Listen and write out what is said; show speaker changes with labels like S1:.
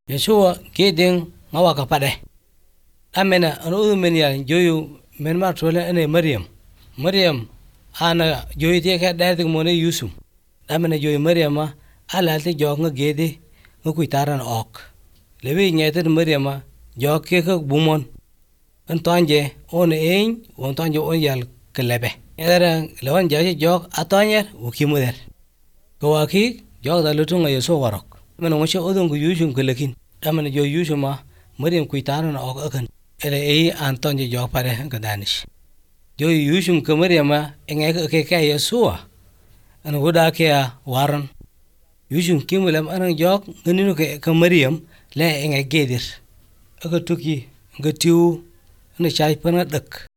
S1: Yeshua keding ngawa ka pade amena anu men ya joyu men ma tole ene Maryam ana joyu te ka da te mo ne Yusuf amena joyu Maryam ala te jog nga gede nga kuitaran ok lewi nyete Maryam jog ke ka bumon antanje on ein on tanje on yal kelebe era lewan jaje jog atanyer ukimuder kawaki jog da lutunga Yesu warok men ngo che odon gu Yusuf kelekin amena joyu Yusuf ma Maryam kuitaran ok akan ele antanje jog pare ka danish joyu Yusuf ka Maryam enge ke Yesu an woda ke waran Yusuf kimulam an jog nganinu ke Maryam le enge gedir aka tuki nga tiu na chai pana dak